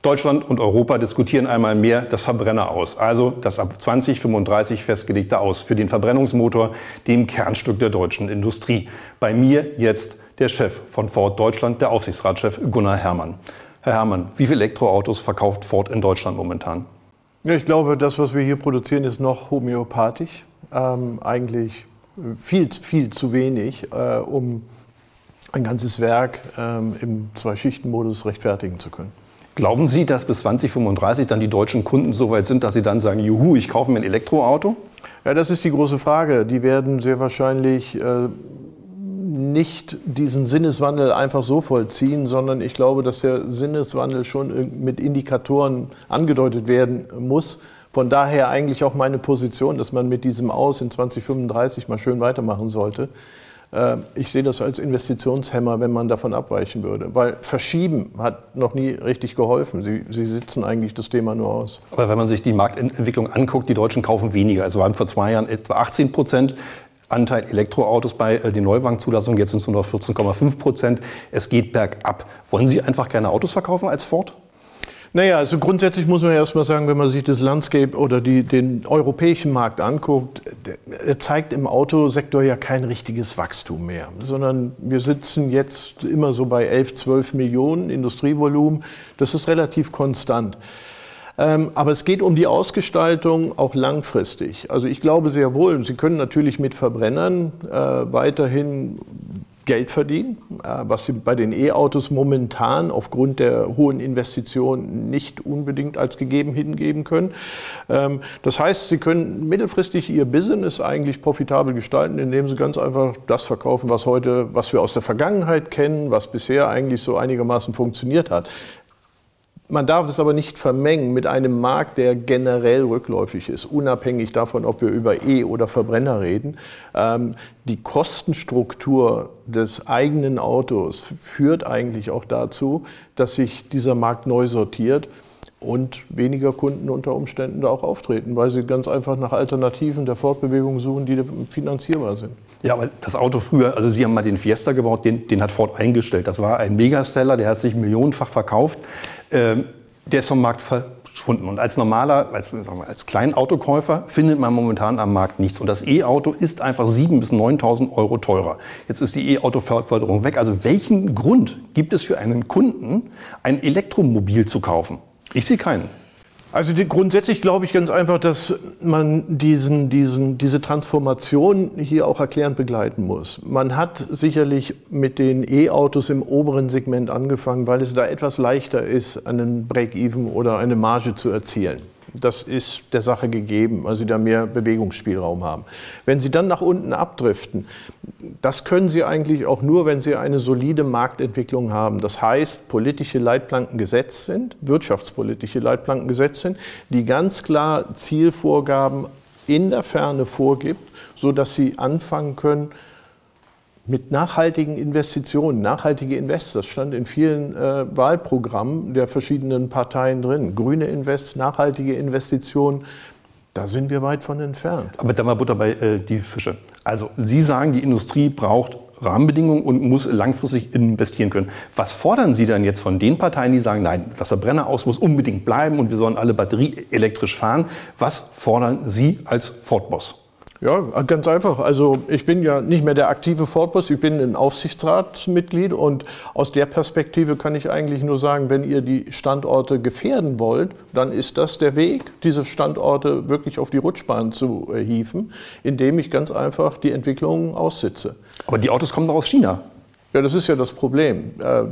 Deutschland und Europa diskutieren einmal mehr das Verbrenner aus, also das ab 2035 festgelegte Aus für den Verbrennungsmotor, dem Kernstück der deutschen Industrie. Bei mir jetzt der Chef von Ford Deutschland, der Aufsichtsratschef Gunnar Herrmann. Herr Herrmann, wie viele Elektroautos verkauft Ford in Deutschland momentan? Ja, ich glaube, das, was wir hier produzieren, ist noch homöopathisch. Eigentlich viel zu wenig, um ein ganzes Werk im Zwei-Schichten-Modus rechtfertigen zu können. Glauben Sie, dass bis 2035 dann die deutschen Kunden so weit sind, dass sie dann sagen, juhu, ich kaufe mir ein Elektroauto? Ja, das ist die große Frage. Die werden sehr wahrscheinlich nicht diesen Sinneswandel einfach so vollziehen, sondern ich glaube, dass der Sinneswandel schon mit Indikatoren angedeutet werden muss. Von daher eigentlich auch meine Position, dass man mit diesem Aus in 2035 mal schön weitermachen sollte. Ich sehe das als Investitionshemmer, wenn man davon abweichen würde. Weil Verschieben hat noch nie richtig geholfen. Sie sitzen eigentlich das Thema nur aus. Aber wenn man sich die Marktentwicklung anguckt, die Deutschen kaufen weniger. Also waren vor 2 Jahren etwa 18% Anteil Elektroautos bei den Neuwagenzulassungen. Jetzt sind es nur noch 14,5%. Es geht bergab. Wollen Sie einfach keine Autos verkaufen als Ford? Naja, also grundsätzlich muss man erst mal sagen, wenn man sich das Landscape oder den europäischen Markt anguckt, der zeigt im Autosektor ja kein richtiges Wachstum mehr, sondern wir sitzen jetzt immer so bei 11, 12 Millionen Industrievolumen. Das ist relativ konstant. Aber es geht um die Ausgestaltung auch langfristig. Also ich glaube sehr wohl, Sie können natürlich mit Verbrennern weiterhin Geld verdienen, was Sie bei den E-Autos momentan aufgrund der hohen Investitionen nicht unbedingt als gegeben hingeben können. Das heißt, Sie können mittelfristig Ihr Business eigentlich profitabel gestalten, indem Sie ganz einfach das verkaufen, was wir aus der Vergangenheit kennen, was bisher eigentlich so einigermaßen funktioniert hat. Man darf es aber nicht vermengen mit einem Markt, der generell rückläufig ist, unabhängig davon, ob wir über E- oder Verbrenner reden. Die Kostenstruktur des eigenen Autos führt eigentlich auch dazu, dass sich dieser Markt neu sortiert und weniger Kunden unter Umständen da auch auftreten, weil sie ganz einfach nach Alternativen der Fortbewegung suchen, die finanzierbar sind. Ja, aber das Auto früher, also Sie haben mal den Fiesta gebaut, den hat Ford eingestellt. Das war ein Megaseller, der hat sich millionenfach verkauft. Der ist vom Markt verschwunden. Und als Kleinautokäufer findet man momentan am Markt nichts. Und das E-Auto ist einfach 7.000 bis 9.000 Euro teurer. Jetzt ist die E-Auto-Förderung weg. Also welchen Grund gibt es für einen Kunden, ein Elektromobil zu kaufen? Ich sehe keinen. Also grundsätzlich glaube ich ganz einfach, dass man diese Transformation hier auch erklärend begleiten muss. Man hat sicherlich mit den E-Autos im oberen Segment angefangen, weil es da etwas leichter ist, einen Break-Even oder eine Marge zu erzielen. Das ist der Sache gegeben, weil Sie da mehr Bewegungsspielraum haben. Wenn Sie dann nach unten abdriften, das können Sie eigentlich auch nur, wenn Sie eine solide Marktentwicklung haben. Das heißt, politische Leitplanken gesetzt sind, wirtschaftspolitische Leitplanken gesetzt sind, die ganz klar Zielvorgaben in der Ferne vorgibt, sodass Sie anfangen können, mit nachhaltigen Investitionen, nachhaltige Invest, das stand in vielen Wahlprogrammen der verschiedenen Parteien drin. Grüne Invest, nachhaltige Investitionen, da sind wir weit von entfernt. Aber dann mal Butter bei die Fische. Also Sie sagen, die Industrie braucht Rahmenbedingungen und muss langfristig investieren können. Was fordern Sie denn jetzt von den Parteien, die sagen, nein, das Verbrenner aus muss unbedingt bleiben und wir sollen alle batterieelektrisch fahren? Was fordern Sie als Ford-Boss? Ja, ganz einfach. Also ich bin ja nicht mehr der aktive Ford-Boss, ich bin ein Aufsichtsratsmitglied und aus der Perspektive kann ich eigentlich nur sagen, wenn ihr die Standorte gefährden wollt, dann ist das der Weg, diese Standorte wirklich auf die Rutschbahn zu hieven, indem ich ganz einfach die Entwicklung aussitze. Aber die Autos kommen doch aus China. Ja, das ist ja das Problem.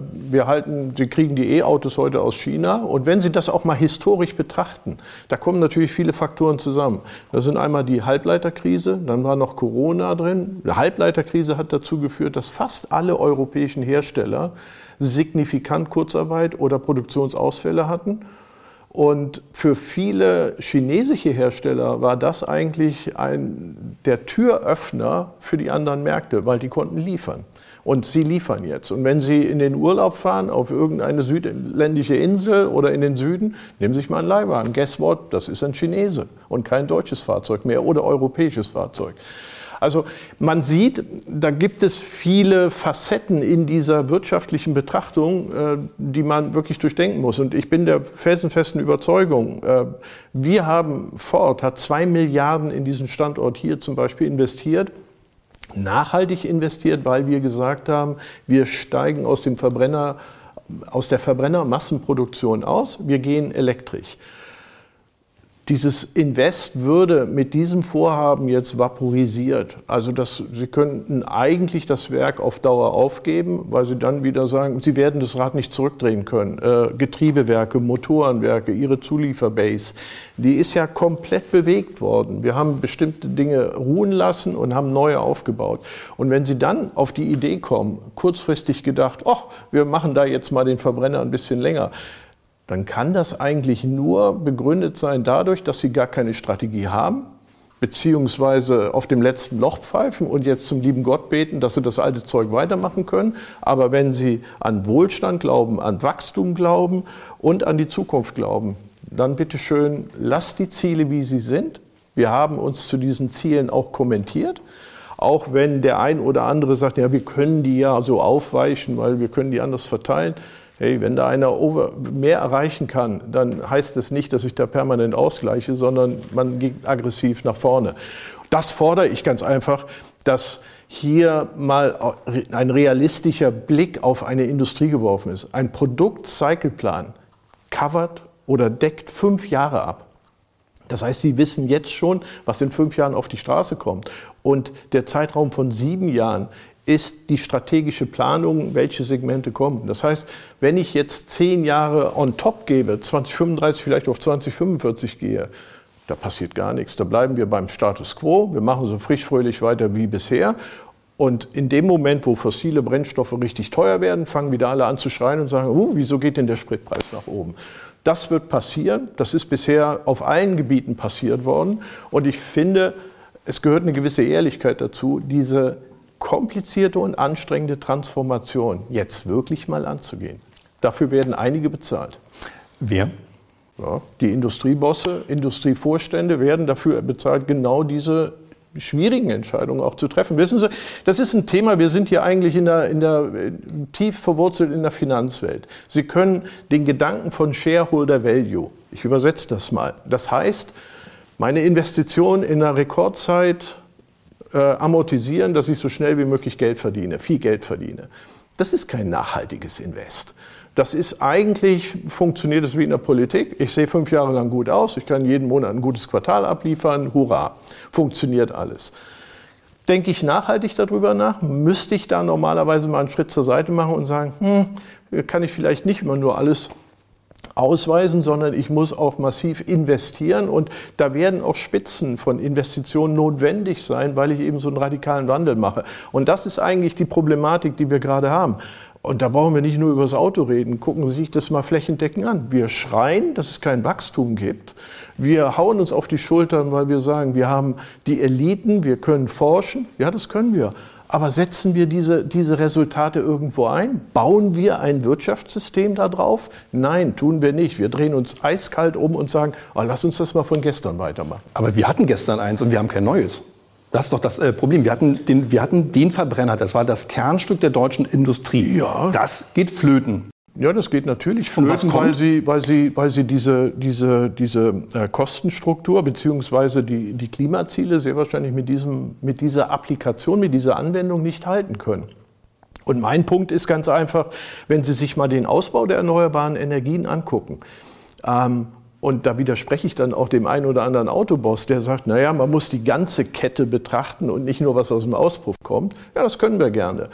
Sie kriegen die E-Autos heute aus China und wenn Sie das auch mal historisch betrachten, da kommen natürlich viele Faktoren zusammen. Da sind einmal die Halbleiterkrise, dann war noch Corona drin. Die Halbleiterkrise hat dazu geführt, dass fast alle europäischen Hersteller signifikant Kurzarbeit oder Produktionsausfälle hatten. Und für viele chinesische Hersteller war das eigentlich der Türöffner für die anderen Märkte, weil die konnten liefern. Und sie liefern jetzt. Und wenn Sie in den Urlaub fahren, auf irgendeine südländische Insel oder in den Süden, nehmen Sie sich mal einen Leihwagen. Guess what? Das ist ein Chinese und kein deutsches Fahrzeug mehr oder europäisches Fahrzeug. Also man sieht, da gibt es viele Facetten in dieser wirtschaftlichen Betrachtung, die man wirklich durchdenken muss. Und ich bin der felsenfesten Überzeugung, Ford hat 2 Milliarden in diesen Standort hier zum Beispiel investiert, nachhaltig investiert, weil wir gesagt haben, wir steigen aus der Verbrennermassenproduktion aus, wir gehen elektrisch. Dieses Invest würde mit diesem Vorhaben jetzt vaporisiert. Also Sie könnten eigentlich das Werk auf Dauer aufgeben, weil Sie dann wieder sagen, Sie werden das Rad nicht zurückdrehen können. Getriebewerke, Motorenwerke, Ihre Zulieferbase, die ist ja komplett bewegt worden. Wir haben bestimmte Dinge ruhen lassen und haben neue aufgebaut. Und wenn Sie dann auf die Idee kommen, kurzfristig gedacht, wir machen da jetzt mal den Verbrenner ein bisschen länger, dann kann das eigentlich nur begründet sein dadurch, dass Sie gar keine Strategie haben, beziehungsweise auf dem letzten Loch pfeifen und jetzt zum lieben Gott beten, dass Sie das alte Zeug weitermachen können. Aber wenn Sie an Wohlstand glauben, an Wachstum glauben und an die Zukunft glauben, dann bitteschön, lasst die Ziele, wie sie sind. Wir haben uns zu diesen Zielen auch kommentiert. Auch wenn der ein oder andere sagt, ja, wir können die ja so aufweichen, weil wir können die anders verteilen. Hey, wenn da einer mehr erreichen kann, dann heißt es nicht, dass ich da permanent ausgleiche, sondern man geht aggressiv nach vorne. Das fordere ich ganz einfach, dass hier mal ein realistischer Blick auf eine Industrie geworfen ist. Ein Produkt-Cycle-Plan covert oder deckt 5 Jahre ab. Das heißt, Sie wissen jetzt schon, was in 5 Jahren auf die Straße kommt. Und der Zeitraum von 7 Jahren ist die strategische Planung, welche Segmente kommen. Das heißt, wenn ich jetzt 10 Jahre on top gebe, 2035 vielleicht auf 2045 gehe, da passiert gar nichts. Da bleiben wir beim Status quo, wir machen so frisch fröhlich weiter wie bisher. Und in dem Moment, wo fossile Brennstoffe richtig teuer werden, fangen wieder alle an zu schreien und sagen, wieso geht denn der Spritpreis nach oben? Das wird passieren. Das ist bisher auf allen Gebieten passiert worden. Und ich finde, es gehört eine gewisse Ehrlichkeit dazu, diese komplizierte und anstrengende Transformation jetzt wirklich mal anzugehen. Dafür werden einige bezahlt. Wer? Ja, die Industriebosse, Industrievorstände werden dafür bezahlt, genau diese schwierigen Entscheidungen auch zu treffen. Wissen Sie, das ist ein Thema, wir sind hier eigentlich tief verwurzelt in der Finanzwelt. Sie können den Gedanken von Shareholder Value, ich übersetze das mal, das heißt, meine Investition in einer Rekordzeit amortisieren, dass ich so schnell wie möglich Geld verdiene, viel Geld verdiene. Das ist kein nachhaltiges Invest. Das ist eigentlich, funktioniert es wie in der Politik. Ich sehe 5 Jahre lang gut aus, ich kann jeden Monat ein gutes Quartal abliefern, hurra, funktioniert alles. Denke ich nachhaltig darüber nach, müsste ich da normalerweise mal einen Schritt zur Seite machen und sagen, kann ich vielleicht nicht immer nur alles ausweisen, sondern ich muss auch massiv investieren und da werden auch Spitzen von Investitionen notwendig sein, weil ich eben so einen radikalen Wandel mache. Und das ist eigentlich die Problematik, die wir gerade haben. Und da brauchen wir nicht nur über das Auto reden. Gucken Sie sich das mal flächendeckend an. Wir schreien, dass es kein Wachstum gibt. Wir hauen uns auf die Schultern, weil wir sagen, wir haben die Eliten, wir können forschen. Ja, das können wir. Aber setzen wir diese Resultate irgendwo ein? Bauen wir ein Wirtschaftssystem da drauf? Nein, tun wir nicht. Wir drehen uns eiskalt um und sagen, lass uns das mal von gestern weitermachen. Aber wir hatten gestern eins und wir haben kein neues. Das ist doch das Problem. Wir hatten den Verbrenner, das war das Kernstück der deutschen Industrie. Ja. Das geht flöten. Ja, das geht natürlich flöten, weil sie diese Kostenstruktur bzw. die Klimaziele sehr wahrscheinlich mit dieser Applikation, mit dieser Anwendung nicht halten können. Und mein Punkt ist ganz einfach, wenn Sie sich mal den Ausbau der erneuerbaren Energien angucken, und da widerspreche ich dann auch dem einen oder anderen Autoboss, der sagt, naja, man muss die ganze Kette betrachten und nicht nur, was aus dem Auspuff kommt. Ja, das können wir gerne.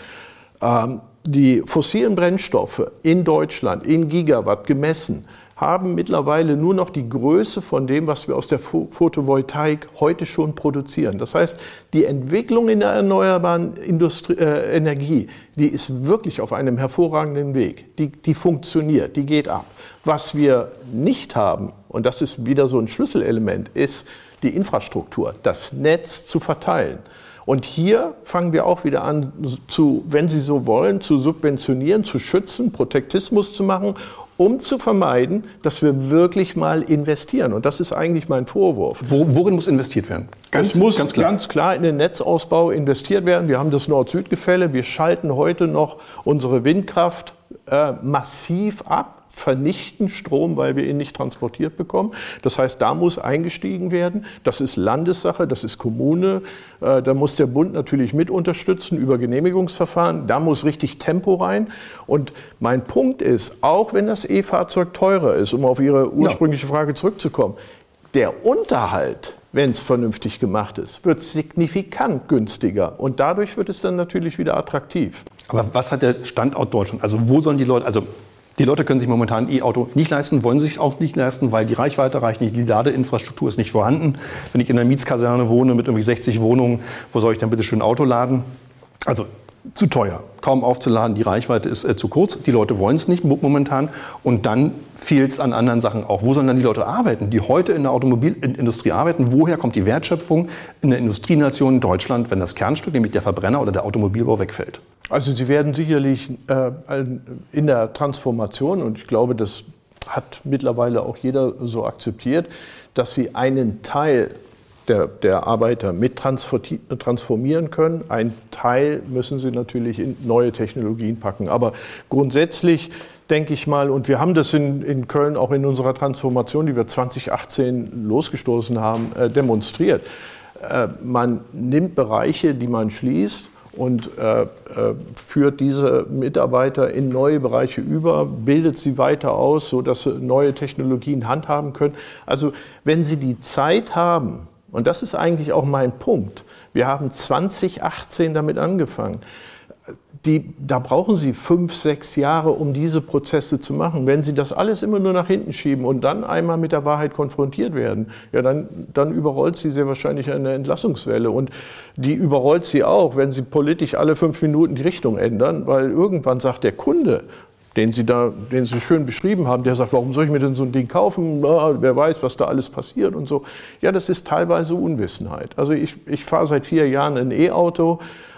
Die fossilen Brennstoffe in Deutschland, in Gigawatt gemessen, haben mittlerweile nur noch die Größe von dem, was wir aus der Photovoltaik heute schon produzieren. Das heißt, die Entwicklung in der erneuerbaren Energie, die ist wirklich auf einem hervorragenden Weg. Die funktioniert, die geht ab. Was wir nicht haben, und das ist wieder so ein Schlüsselelement, ist die Infrastruktur, das Netz zu verteilen. Und hier fangen wir auch wieder an, wenn Sie so wollen, zu subventionieren, zu schützen, Protektismus zu machen, um zu vermeiden, dass wir wirklich mal investieren. Und das ist eigentlich mein Vorwurf. Worin muss investiert werden? Es muss ganz klar in den Netzausbau investiert werden. Wir haben das Nord-Süd-Gefälle. Wir schalten heute noch unsere Windkraft massiv ab, vernichten Strom, weil wir ihn nicht transportiert bekommen. Das heißt, da muss eingestiegen werden. Das ist Landessache, das ist Kommune. Da muss der Bund natürlich mit unterstützen über Genehmigungsverfahren. Da muss richtig Tempo rein. Und mein Punkt ist, auch wenn das E-Fahrzeug teurer ist, um auf Ihre ursprüngliche Frage zurückzukommen, der Unterhalt, wenn es vernünftig gemacht ist, wird signifikant günstiger. Und dadurch wird es dann natürlich wieder attraktiv. Aber was hat der Standort Deutschland? Also wo sollen die Leute, also die Leute können sich momentan ein E-Auto nicht leisten, wollen sich auch nicht leisten, weil die Reichweite reicht nicht, die Ladeinfrastruktur ist nicht vorhanden. Wenn ich in einer Mietskaserne wohne mit irgendwie 60 Wohnungen, wo soll ich dann bitte schön ein Auto laden? Also zu teuer, kaum aufzuladen, die Reichweite ist zu kurz, die Leute wollen es nicht momentan und dann fehlt es an anderen Sachen auch. Wo sollen dann die Leute arbeiten, die heute in der Automobilindustrie arbeiten? Woher kommt die Wertschöpfung in der Industrienation Deutschland, wenn das Kernstück, nämlich der Verbrenner oder der Automobilbau, wegfällt? Also Sie werden sicherlich in der Transformation, und ich glaube, das hat mittlerweile auch jeder so akzeptiert, dass Sie einen Teil der Arbeiter mit transformieren können. Ein Teil müssen Sie natürlich in neue Technologien packen. Aber grundsätzlich denke ich mal, und wir haben das in Köln auch in unserer Transformation, die wir 2018 losgestoßen haben, demonstriert. Man nimmt Bereiche, die man schließt, und führt diese Mitarbeiter in neue Bereiche über, bildet sie weiter aus, sodass sie neue Technologien handhaben können. Also wenn Sie die Zeit haben, und das ist eigentlich auch mein Punkt, wir haben 2018 damit angefangen, da brauchen Sie 5, 6 Jahre, um diese Prozesse zu machen. Wenn Sie das alles immer nur nach hinten schieben und dann einmal mit der Wahrheit konfrontiert werden, ja, dann überrollt Sie sehr wahrscheinlich eine Entlassungswelle. Und die überrollt Sie auch, wenn Sie politisch alle 5 Minuten die Richtung ändern, weil irgendwann sagt der Kunde, den Sie schön beschrieben haben, der sagt, warum soll ich mir denn so ein Ding kaufen? Na, wer weiß, was da alles passiert und so. Ja, das ist teilweise Unwissenheit. Also ich fahre seit 4 Jahren ein E-Auto.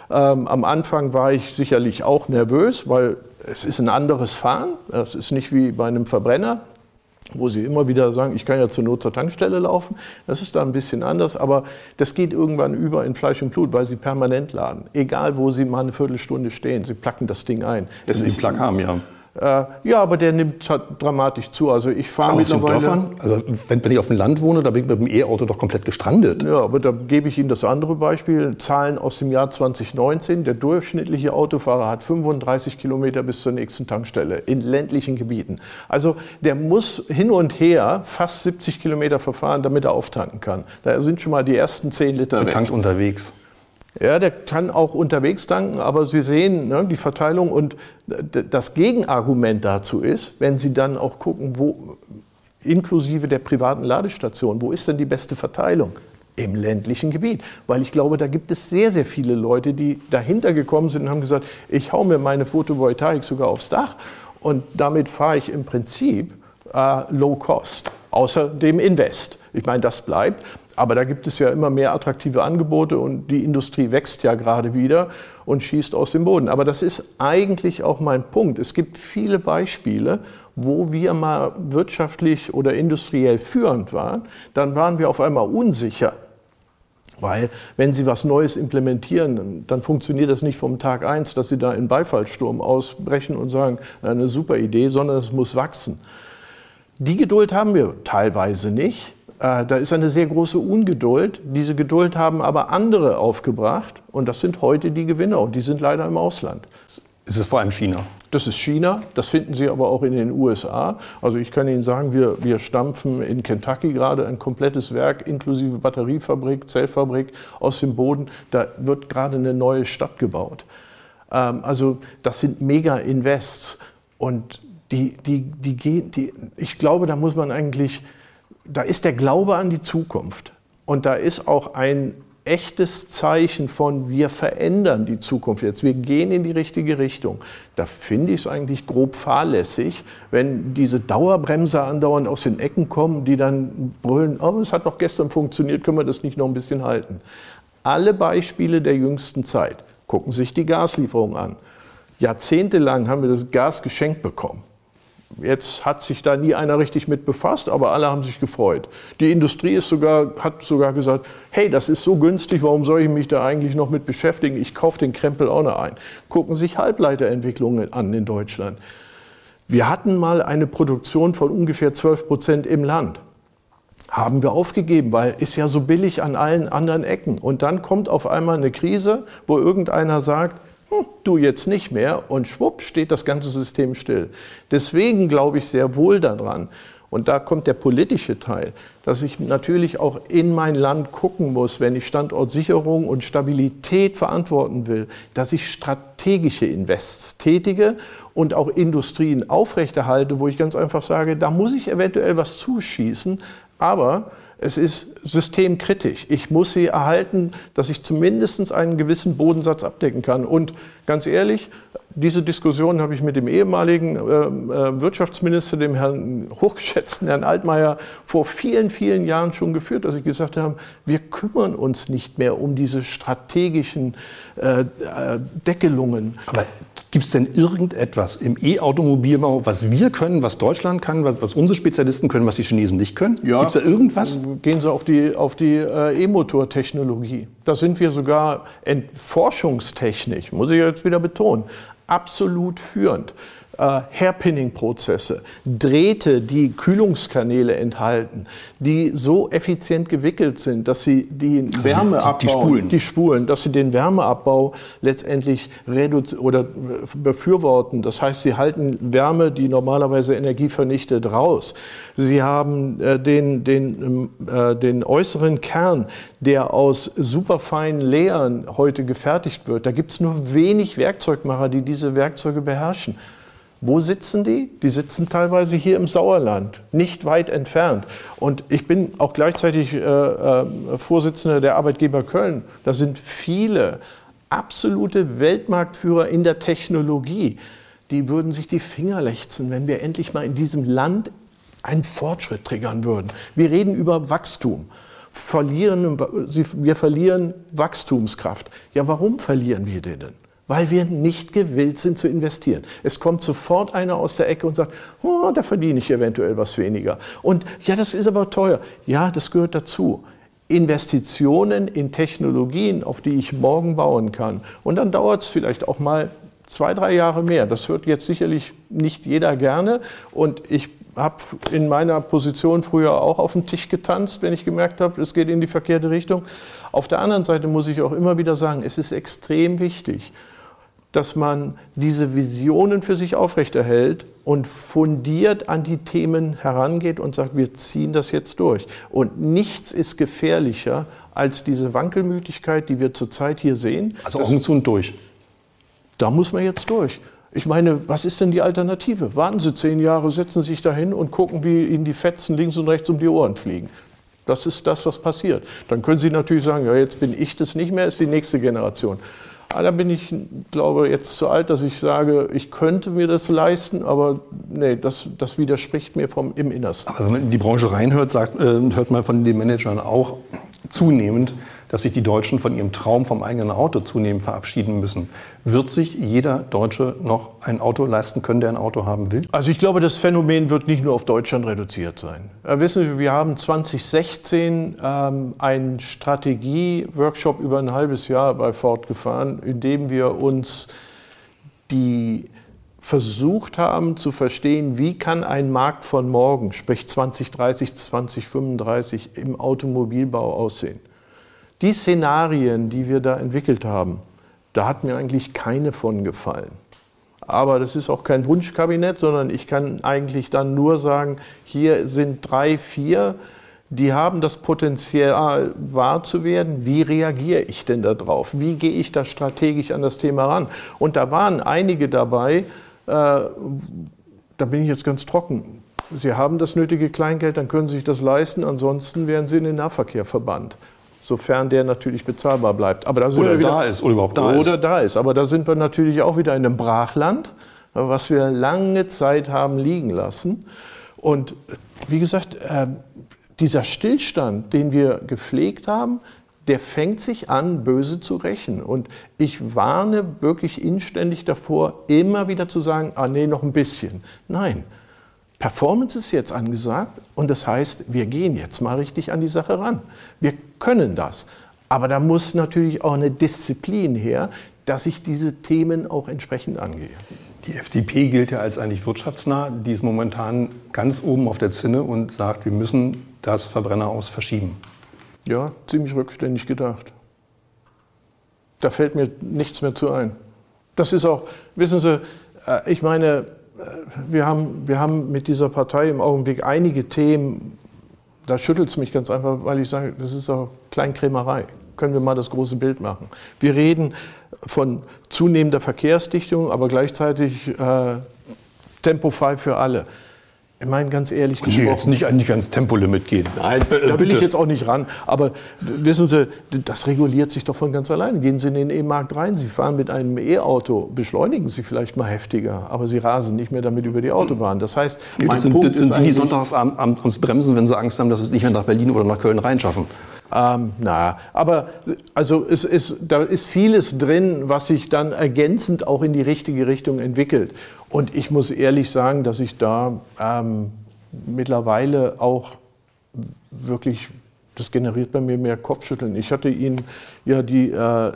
Am Anfang war ich sicherlich auch nervös, weil es ist ein anderes Fahren. Es ist nicht wie bei einem Verbrenner, wo Sie immer wieder sagen, ich kann ja zur Not zur Tankstelle laufen. Das ist da ein bisschen anders, aber das geht irgendwann über in Fleisch und Blut, weil Sie permanent laden. Egal, wo Sie mal eine Viertelstunde stehen, Sie placken das Ding ein. Das ist ein Plug haben, ja. Ja, aber der nimmt dramatisch zu. Also ich fahre mittlerweile... Dörfern? Also wenn ich auf dem Land wohne, da bin ich mit dem E-Auto doch komplett gestrandet. Ja, aber da gebe ich Ihnen das andere Beispiel. Zahlen aus dem Jahr 2019. Der durchschnittliche Autofahrer hat 35 Kilometer bis zur nächsten Tankstelle in ländlichen Gebieten. Also der muss hin und her fast 70 Kilometer verfahren, damit er auftanken kann. Da sind schon mal die ersten 10 Liter weg. Der tankt unterwegs. Ja, der kann auch unterwegs tanken, aber Sie sehen, ne, die Verteilung, und das Gegenargument dazu ist, wenn Sie dann auch gucken, wo inklusive der privaten Ladestation, wo ist denn die beste Verteilung? Im ländlichen Gebiet. Weil ich glaube, da gibt es sehr, sehr viele Leute, die dahinter gekommen sind und haben gesagt, ich hau mir meine Photovoltaik sogar aufs Dach und damit fahre ich im Prinzip low cost, außer dem Invest. Ich meine, das bleibt. Aber da gibt es ja immer mehr attraktive Angebote und die Industrie wächst ja gerade wieder und schießt aus dem Boden. Aber das ist eigentlich auch mein Punkt. Es gibt viele Beispiele, wo wir mal wirtschaftlich oder industriell führend waren. Dann waren wir auf einmal unsicher. Weil wenn Sie was Neues implementieren, dann funktioniert das nicht vom Tag 1, dass Sie da in Beifallssturm ausbrechen und sagen, eine super Idee, sondern es muss wachsen. Die Geduld haben wir teilweise nicht. Da ist eine sehr große Ungeduld. Diese Geduld haben aber andere aufgebracht und das sind heute die Gewinner und die sind leider im Ausland. Es ist vor allem China. Das ist China, das finden Sie aber auch in den USA. Also ich kann Ihnen sagen, wir stampfen in Kentucky gerade ein komplettes Werk inklusive Batteriefabrik, Zellfabrik aus dem Boden. Da wird gerade eine neue Stadt gebaut. Also das sind Mega-Invests und ich glaube, da muss man eigentlich... Da ist der Glaube an die Zukunft und da ist auch ein echtes Zeichen von, wir verändern die Zukunft jetzt, wir gehen in die richtige Richtung. Da finde ich es eigentlich grob fahrlässig, wenn diese Dauerbremser andauernd aus den Ecken kommen, die dann brüllen, oh, es hat doch gestern funktioniert, können wir das nicht noch ein bisschen halten. Alle Beispiele der jüngsten Zeit, gucken Sie sich die Gaslieferung an. Jahrzehntelang haben wir das Gas geschenkt bekommen. Jetzt hat sich da nie einer richtig mit befasst, aber alle haben sich gefreut. Die Industrie hat sogar gesagt, hey, das ist so günstig, warum soll ich mich da eigentlich noch mit beschäftigen? Ich kaufe den Krempel auch noch ein. Gucken sich Halbleiterentwicklungen an in Deutschland. Wir hatten mal eine Produktion von ungefähr 12% im Land. Haben wir aufgegeben, weil ist ja so billig an allen anderen Ecken. Und dann kommt auf einmal eine Krise, wo irgendeiner sagt, du jetzt nicht mehr, und schwupp steht das ganze System still. Deswegen glaube ich sehr wohl daran, und da kommt der politische Teil, dass ich natürlich auch in mein Land gucken muss, wenn ich Standortsicherung und Stabilität verantworten will, dass ich strategische Invests tätige und auch Industrien aufrechterhalte, wo ich ganz einfach sage, da muss ich eventuell was zuschießen, aber es ist systemkritisch. Ich muss sie erhalten, dass ich zumindest einen gewissen Bodensatz abdecken kann. Und ganz ehrlich, diese Diskussion habe ich mit dem ehemaligen Wirtschaftsminister, dem Herrn hochgeschätzten Herrn Altmaier, vor vielen, vielen Jahren schon geführt, dass ich gesagt habe, wir kümmern uns nicht mehr um diese strategischen Deckelungen. Aber gibt es denn irgendetwas im E-Automobilbau, was wir können, was Deutschland kann, was unsere Spezialisten können, was die Chinesen nicht können? Ja, gibt es da irgendwas? Gehen Sie auf die E-Motor-Technologie. Da sind wir sogar forschungstechnisch, muss ich jetzt wieder betonen, absolut führend. Hairpinning-Prozesse, Drähte, die Kühlungskanäle enthalten, die so effizient gewickelt sind, dass sie den Wärmeabbau, die Spulen, dass sie den Wärmeabbau letztendlich befürworten. Das heißt, sie halten Wärme, die normalerweise Energie vernichtet, raus. Sie haben den äußeren Kern, der aus superfeinen Layern heute gefertigt wird. Da gibt es nur wenig Werkzeugmacher, die diese Werkzeuge beherrschen. Wo sitzen die? Die sitzen teilweise hier im Sauerland, nicht weit entfernt. Und ich bin auch gleichzeitig Vorsitzender der Arbeitgeber Köln. Da sind viele absolute Weltmarktführer in der Technologie. Die würden sich die Finger lechzen, wenn wir endlich mal in diesem Land einen Fortschritt triggern würden. Wir reden über Wachstum. Wir verlieren Wachstumskraft. Ja, warum verlieren wir den denn? Weil wir nicht gewillt sind zu investieren. Es kommt sofort einer aus der Ecke und sagt, oh, da verdiene ich eventuell was weniger. Und ja, das ist aber teuer. Ja, das gehört dazu. Investitionen in Technologien, auf die ich morgen bauen kann. Und dann dauert es vielleicht auch mal 2, 3 Jahre mehr. Das hört jetzt sicherlich nicht jeder gerne. Und ich habe in meiner Position früher auch auf den Tisch getanzt, wenn ich gemerkt habe, es geht in die verkehrte Richtung. Auf der anderen Seite muss ich auch immer wieder sagen, es ist extrem wichtig, dass man diese Visionen für sich aufrechterhält und fundiert an die Themen herangeht und sagt, wir ziehen das jetzt durch. Und nichts ist gefährlicher als diese Wankelmütigkeit, die wir zurzeit hier sehen. Also Augen zu und durch. Da muss man jetzt durch. Ich meine, was ist denn die Alternative? Warten Sie 10 Jahre, setzen Sie sich dahin und gucken, wie Ihnen die Fetzen links und rechts um die Ohren fliegen. Das ist das, was passiert. Dann können Sie natürlich sagen, ja, jetzt bin ich das nicht mehr, ist die nächste Generation. Da bin ich, glaube ich, jetzt zu alt, dass ich sage, ich könnte mir das leisten, aber nee, das widerspricht mir im Innersten. Aber wenn man in die Branche reinhört, hört man von den Managern auch zunehmend, dass sich die Deutschen von ihrem Traum vom eigenen Auto zunehmend verabschieden müssen. Wird sich jeder Deutsche noch ein Auto leisten können, der ein Auto haben will? Also ich glaube, das Phänomen wird nicht nur auf Deutschland reduziert sein. Wissen Sie, wir haben 2016 einen Strategie-Workshop über ein halbes Jahr bei Ford gefahren, in dem wir uns versucht haben zu verstehen, wie kann ein Markt von morgen, sprich 2030, 2035 im Automobilbau aussehen. Die Szenarien, die wir da entwickelt haben, da hat mir eigentlich keine von gefallen. Aber das ist auch kein Wunschkabinett, sondern ich kann eigentlich dann nur sagen, hier sind 3, 4, die haben das Potenzial wahr zu werden. Wie reagiere ich denn da drauf? Wie gehe ich da strategisch an das Thema ran? Und da waren einige dabei, da bin ich jetzt ganz trocken. Sie haben das nötige Kleingeld, dann können Sie sich das leisten, ansonsten werden Sie in den Nahverkehr verbannt. Sofern der natürlich bezahlbar bleibt. Aber da sind oder wir wieder, da ist, oder überhaupt da ist. Oder da ist. Aber da sind wir natürlich auch wieder in einem Brachland, was wir lange Zeit haben liegen lassen. Und wie gesagt, dieser Stillstand, den wir gepflegt haben, der fängt sich an, böse zu rächen. Und ich warne wirklich inständig davor, immer wieder zu sagen, ah nee, noch ein bisschen. Nein, Performance ist jetzt angesagt und das heißt, wir gehen jetzt mal richtig an die Sache ran. Wir können das. Aber da muss natürlich auch eine Disziplin her, dass ich diese Themen auch entsprechend angehe. Die FDP gilt ja als eigentlich wirtschaftsnah. Die ist momentan ganz oben auf der Zinne und sagt, wir müssen das Verbrenner aus verschieben. Ja, ziemlich rückständig gedacht. Da fällt mir nichts mehr zu ein. Das ist auch, wissen Sie, ich meine, wir haben mit dieser Partei im Augenblick einige Themen, da schüttelt es mich ganz einfach, weil ich sage, das ist auch Kleinkrämerei. Können wir mal das große Bild machen. Wir reden von zunehmender Verkehrsdichtung, aber gleichzeitig Tempo-frei für alle. Ich meine, ganz ehrlich gesprochen. Jetzt nicht ans Tempolimit gehen. Nein, da will ich jetzt auch nicht ran. Aber wissen Sie, das reguliert sich doch von ganz alleine. Gehen Sie in den E-Markt rein, Sie fahren mit einem E-Auto, beschleunigen Sie vielleicht mal heftiger, aber Sie rasen nicht mehr damit über die Autobahn. Das heißt, das sind die sonntagsabends bremsen, wenn sie Angst haben, dass sie es nicht mehr nach Berlin oder nach Köln reinschaffen. Aber also da ist vieles drin, was sich dann ergänzend auch in die richtige Richtung entwickelt. Und ich muss ehrlich sagen, dass ich da mittlerweile auch wirklich, das generiert bei mir mehr Kopfschütteln. Ich hatte Ihnen ja die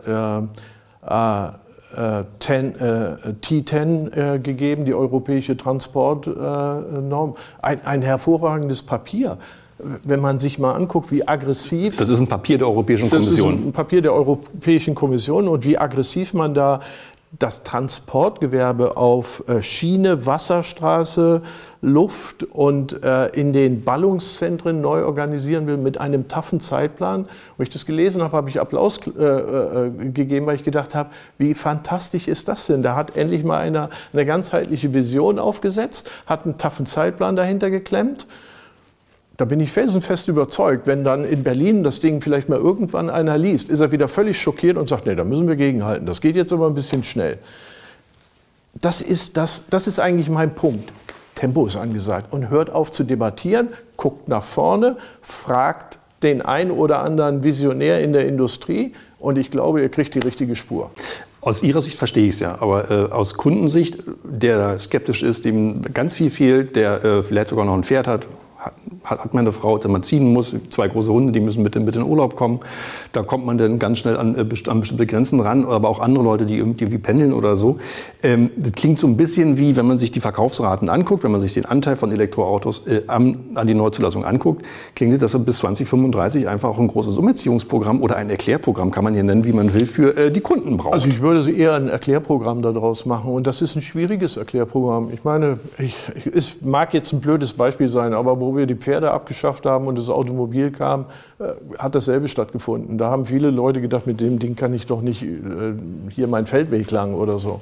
T10 gegeben, die europäische Transportnorm. Ein hervorragendes Papier. Wenn man sich mal anguckt, wie aggressiv... Das ist ein Papier der Europäischen Kommission. Das ist ein Papier der Europäischen Kommission und wie aggressiv man da das Transportgewerbe auf Schiene, Wasserstraße, Luft und in den Ballungszentren neu organisieren will mit einem taffen Zeitplan. Wo ich das gelesen habe, habe ich Applaus gegeben, weil ich gedacht habe, wie fantastisch ist das denn? Da hat endlich mal einer eine ganzheitliche Vision aufgesetzt, hat einen taffen Zeitplan dahinter geklemmt. Da bin ich felsenfest überzeugt, wenn dann in Berlin das Ding vielleicht mal irgendwann einer liest, ist er wieder völlig schockiert und sagt, nee, da müssen wir gegenhalten. Das geht jetzt aber ein bisschen schnell. Das ist eigentlich mein Punkt. Tempo ist angesagt. Und hört auf zu debattieren, guckt nach vorne, fragt den einen oder anderen Visionär in der Industrie und ich glaube, ihr kriegt die richtige Spur. Aus Ihrer Sicht verstehe ich es ja, aber aus Kundensicht, der skeptisch ist, dem ganz viel fehlt, der vielleicht sogar noch ein Pferd hat meine Frau, dass man ziehen muss, 2 große Hunde, die müssen mit in den Urlaub kommen. Da kommt man dann ganz schnell an bestimmte Grenzen ran, aber auch andere Leute, die irgendwie pendeln oder so. Das klingt so ein bisschen wie, wenn man sich die Verkaufsraten anguckt, wenn man sich den Anteil von Elektroautos an die Neuzulassung anguckt, klingt das bis 2035 einfach auch ein großes Umerziehungsprogramm oder ein Erklärprogramm, kann man hier nennen, wie man will, für die Kunden braucht. Also ich würde eher ein Erklärprogramm daraus machen und das ist ein schwieriges Erklärprogramm. Ich meine, es mag jetzt ein blödes Beispiel sein, aber wo wir die Pferde abgeschafft haben und das Automobil kam, hat dasselbe stattgefunden. Da haben viele Leute gedacht, mit dem Ding kann ich doch nicht hier meinen Feldweg lang oder so.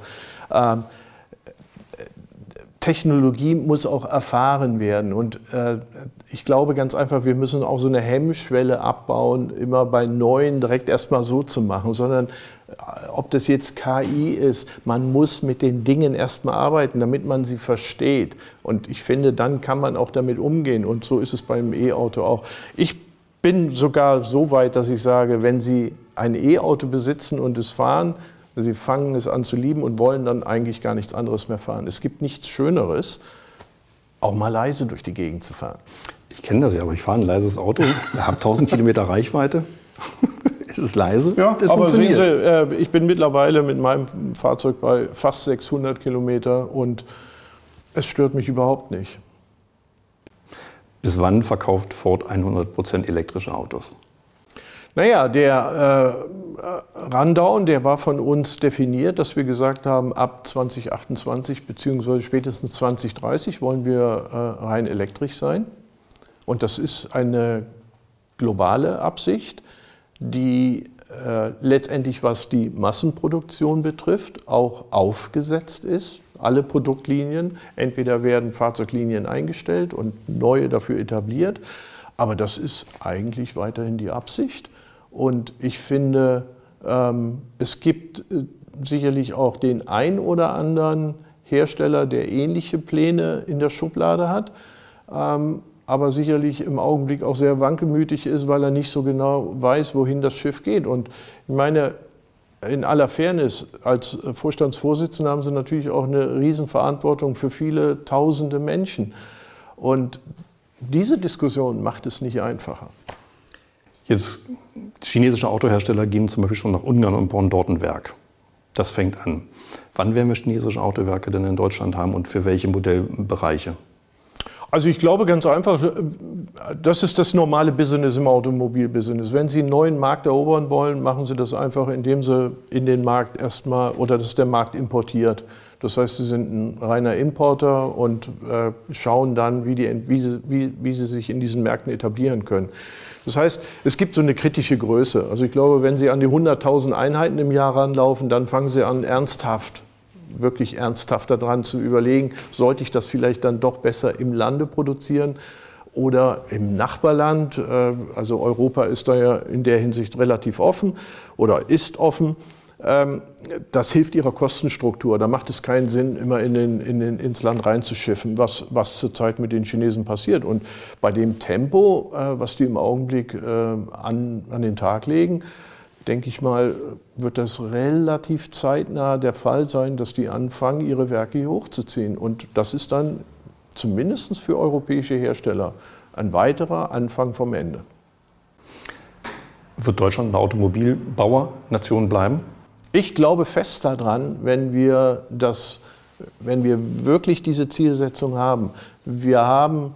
Technologie muss auch erfahren werden und ich glaube ganz einfach, wir müssen auch so eine Hemmschwelle abbauen, immer bei Neuen direkt erstmal so zu machen, sondern ob das jetzt KI ist, man muss mit den Dingen erstmal arbeiten, damit man sie versteht. Und ich finde, dann kann man auch damit umgehen. Und so ist es beim E-Auto auch. Ich bin sogar so weit, dass ich sage, wenn Sie ein E-Auto besitzen und es fahren, Sie fangen es an zu lieben und wollen dann eigentlich gar nichts anderes mehr fahren. Es gibt nichts Schöneres, auch mal leise durch die Gegend zu fahren. Ich kenne das ja, aber ich fahre ein leises Auto, habe 1000 Kilometer Reichweite. Es ist leise. Ja, aber sehen Sie, ich bin mittlerweile mit meinem Fahrzeug bei fast 600 Kilometer und es stört mich überhaupt nicht. Bis wann verkauft Ford 100% elektrische Autos? Naja, der Rundown, der war von uns definiert, dass wir gesagt haben, ab 2028 bzw. spätestens 2030 wollen wir rein elektrisch sein. Und das ist eine globale Absicht, die letztendlich, was die Massenproduktion betrifft, auch aufgesetzt ist. Alle Produktlinien, entweder werden Fahrzeuglinien eingestellt und neue dafür etabliert, aber das ist eigentlich weiterhin die Absicht. Und ich finde, es gibt sicherlich auch den ein oder anderen Hersteller, der ähnliche Pläne in der Schublade hat, aber sicherlich im Augenblick auch sehr wankelmütig ist, weil er nicht so genau weiß, wohin das Schiff geht. Und ich meine, in aller Fairness, als Vorstandsvorsitzender haben Sie natürlich auch eine Riesenverantwortung für viele tausende Menschen. Und diese Diskussion macht es nicht einfacher. Jetzt chinesische Autohersteller gehen zum Beispiel schon nach Ungarn und bauen dort ein Werk. Das fängt an. Wann werden wir chinesische Autowerke denn in Deutschland haben und für welche Modellbereiche? Also ich glaube ganz einfach, das ist das normale Business im Automobilbusiness. Wenn Sie einen neuen Markt erobern wollen, machen Sie das einfach, indem Sie in den Markt erstmal, oder dass der Markt importiert. Das heißt, Sie sind ein reiner Importer und schauen dann, wie Sie sich in diesen Märkten etablieren können. Das heißt, es gibt so eine kritische Größe. Also ich glaube, wenn Sie an die 100.000 Einheiten im Jahr ranlaufen, dann fangen Sie an, wirklich ernsthaft daran zu überlegen, sollte ich das vielleicht dann doch besser im Lande produzieren oder im Nachbarland. Also Europa ist da ja in der Hinsicht relativ offen oder ist offen. Das hilft ihrer Kostenstruktur. Da macht es keinen Sinn, immer ins Land reinzuschiffen, was zurzeit mit den Chinesen passiert. Und bei dem Tempo, was die im Augenblick an den Tag legen, denke ich mal, wird das relativ zeitnah der Fall sein, dass die anfangen, ihre Werke hier hochzuziehen. Und das ist dann zumindest für europäische Hersteller ein weiterer Anfang vom Ende. Wird Deutschland eine Automobilbauernation bleiben? Ich glaube fest daran, wenn wir wirklich diese Zielsetzung haben. Wir haben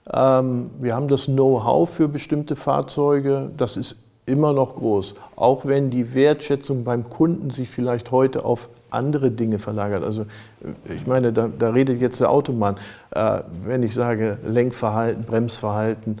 das Know-how für bestimmte Fahrzeuge, das ist immer noch groß. Auch wenn die Wertschätzung beim Kunden sich vielleicht heute auf andere Dinge verlagert. Also ich meine, da redet jetzt der Automann. Wenn ich sage Lenkverhalten, Bremsverhalten,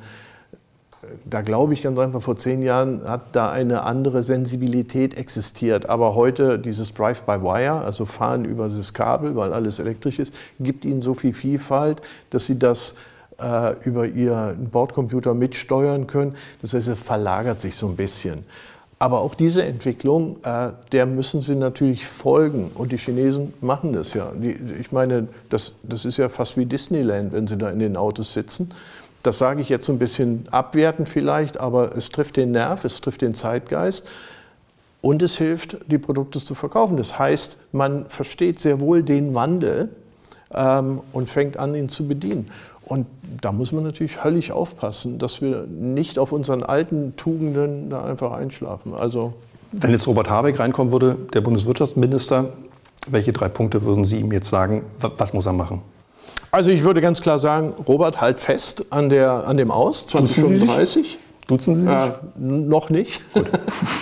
da glaube ich ganz einfach, vor 10 Jahren hat da eine andere Sensibilität existiert. Aber heute dieses Drive-by-Wire, also Fahren über das Kabel, weil alles elektrisch ist, gibt ihnen so viel Vielfalt, dass sie das über ihren Bordcomputer mitsteuern können. Das heißt, es verlagert sich so ein bisschen. Aber auch diese Entwicklung, der müssen sie natürlich folgen. Und die Chinesen machen das ja. Ich meine, das ist ja fast wie Disneyland, wenn sie da in den Autos sitzen. Das sage ich jetzt so ein bisschen abwertend vielleicht, aber es trifft den Nerv, es trifft den Zeitgeist und es hilft, die Produkte zu verkaufen. Das heißt, man versteht sehr wohl den Wandel und fängt an, ihn zu bedienen. Und da muss man natürlich höllisch aufpassen, dass wir nicht auf unseren alten Tugenden da einfach einschlafen. Also, wenn jetzt Robert Habeck reinkommen würde, der Bundeswirtschaftsminister, welche 3 Punkte würden Sie ihm jetzt sagen, was muss er machen? Also ich würde ganz klar sagen, Robert, halt fest an dem Aus, 2035. Duzen Sie sich? Noch nicht. Gut.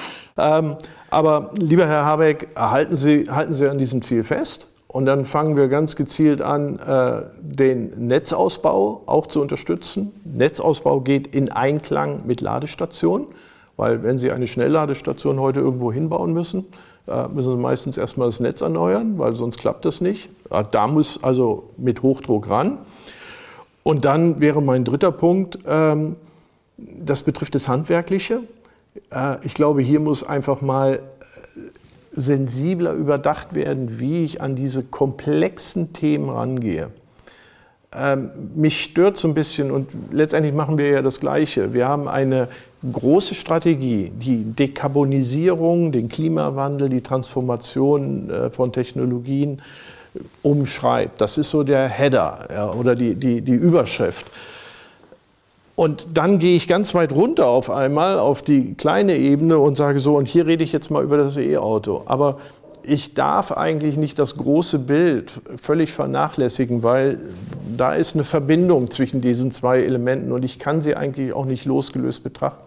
Aber lieber Herr Habeck, halten Sie an diesem Ziel fest. Und dann fangen wir ganz gezielt an, den Netzausbau auch zu unterstützen. Netzausbau geht in Einklang mit Ladestationen, weil wenn Sie eine Schnellladestation heute irgendwo hinbauen müssen Sie meistens erstmal das Netz erneuern, weil sonst klappt das nicht. Da muss also mit Hochdruck ran. Und dann wäre mein 3. Punkt, das betrifft das Handwerkliche. Ich glaube, hier muss einfach mal sensibler überdacht werden, wie ich an diese komplexen Themen rangehe. Mich stört so ein bisschen, und letztendlich machen wir ja das Gleiche. Wir haben eine große Strategie, die Dekarbonisierung, den Klimawandel, die Transformation von Technologien umschreibt. Das ist so der Header oder die Überschrift. Und dann gehe ich ganz weit runter auf einmal auf die kleine Ebene und sage so, und hier rede ich jetzt mal über das E-Auto. Aber ich darf eigentlich nicht das große Bild völlig vernachlässigen, weil da ist eine Verbindung zwischen diesen 2 Elementen und ich kann sie eigentlich auch nicht losgelöst betrachten.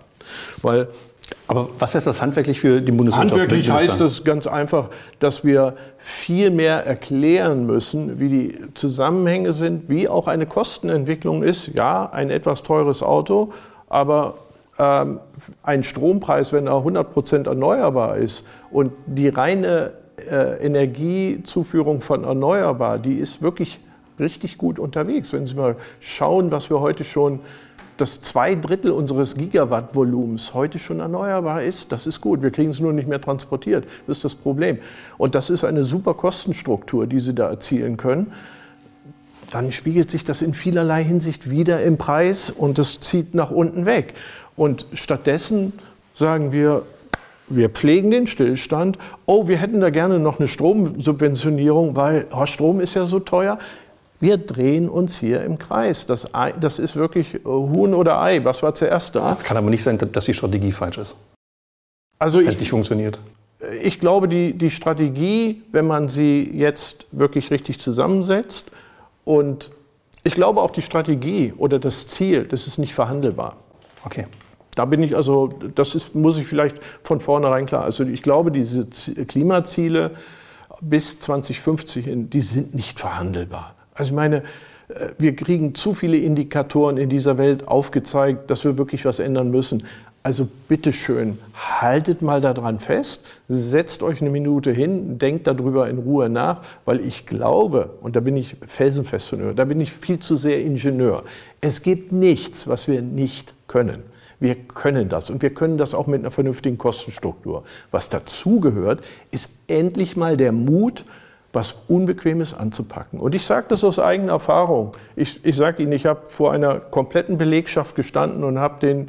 Aber was heißt das handwerklich für die Bundeswirtschaft? Handwerklich heißt das ganz einfach, dass wir viel mehr erklären müssen, wie die Zusammenhänge sind, wie auch eine Kostenentwicklung ist. Ja, ein etwas teures Auto, aber ein Strompreis, wenn er 100% erneuerbar ist und die reine Energiezuführung von erneuerbar, die ist wirklich richtig gut unterwegs. Wenn Sie mal schauen, was wir heute schon, dass 2/3 unseres Gigawattvolumens heute schon erneuerbar ist, das ist gut. Wir kriegen es nur nicht mehr transportiert. Das ist das Problem. Und das ist eine super Kostenstruktur, die Sie da erzielen können. Dann spiegelt sich das in vielerlei Hinsicht wieder im Preis und das zieht nach unten weg. Und stattdessen sagen wir pflegen den Stillstand. Oh, wir hätten da gerne noch eine Stromsubventionierung, weil Strom ist ja so teuer. Wir drehen uns hier im Kreis. Das ist wirklich Huhn oder Ei. Was war zuerst da? Es kann aber nicht sein, dass die Strategie falsch ist. Also wenn es nicht funktioniert. Ich glaube, die Strategie, wenn man sie jetzt wirklich richtig zusammensetzt, und ich glaube auch die Strategie oder das Ziel, das ist nicht verhandelbar. Okay. Da bin ich also, muss ich vielleicht von vornherein klar. Also ich glaube, diese Klimaziele bis 2050 die sind nicht verhandelbar. Also ich meine, wir kriegen zu viele Indikatoren in dieser Welt aufgezeigt, dass wir wirklich was ändern müssen. Also bitteschön, haltet mal daran fest, setzt euch eine Minute hin, denkt darüber in Ruhe nach, weil ich glaube, und da bin ich felsenfest von, da bin ich viel zu sehr Ingenieur, es gibt nichts, was wir nicht können. Wir können das und wir können das auch mit einer vernünftigen Kostenstruktur. Was dazugehört, ist endlich mal der Mut, was Unbequemes anzupacken. Und ich sage das aus eigener Erfahrung. Ich sage Ihnen, ich habe vor einer kompletten Belegschaft gestanden und habe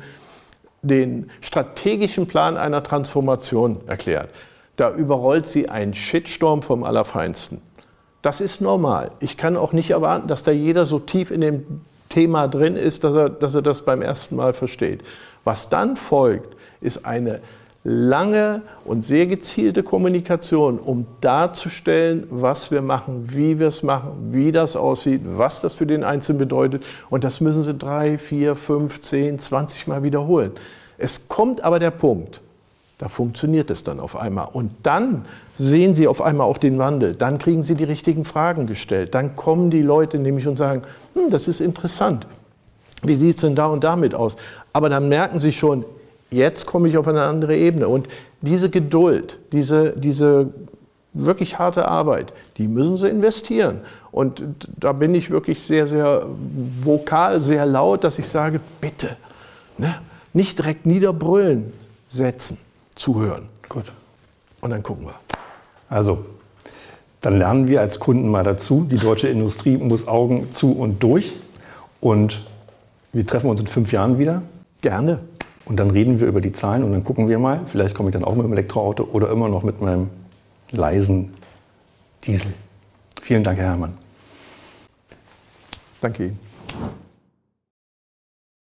den strategischen Plan einer Transformation erklärt. Da überrollt sie ein Shitstorm vom Allerfeinsten. Das ist normal. Ich kann auch nicht erwarten, dass da jeder so tief in dem Thema drin ist, dass er das beim ersten Mal versteht. Was dann folgt, ist eine lange und sehr gezielte Kommunikation, um darzustellen, was wir machen, wie wir es machen, wie das aussieht, was das für den Einzelnen bedeutet. Und das müssen Sie 3, 4, 5, 10, 20 Mal wiederholen. Es kommt aber der Punkt, da funktioniert es dann auf einmal. Und dann sehen Sie auf einmal auch den Wandel. Dann kriegen Sie die richtigen Fragen gestellt. Dann kommen die Leute nämlich und sagen, das ist interessant. Wie sieht es denn da und damit aus? Aber dann merken Sie schon, jetzt komme ich auf eine andere Ebene. Und diese Geduld, diese wirklich harte Arbeit, die müssen Sie investieren. Und da bin ich wirklich sehr, sehr vokal, sehr laut, dass ich sage, bitte, ne, nicht direkt niederbrüllen, setzen, zuhören. Gut. Und dann gucken wir. Also, dann lernen wir als Kunden mal dazu. Die deutsche Industrie muss Augen zu und durch. Und wir treffen uns in 5 Jahren wieder. Gerne. Und dann reden wir über die Zahlen und dann gucken wir mal. Vielleicht komme ich dann auch mit dem Elektroauto oder immer noch mit meinem leisen Diesel. Vielen Dank, Herr Herrmann. Danke Ihnen.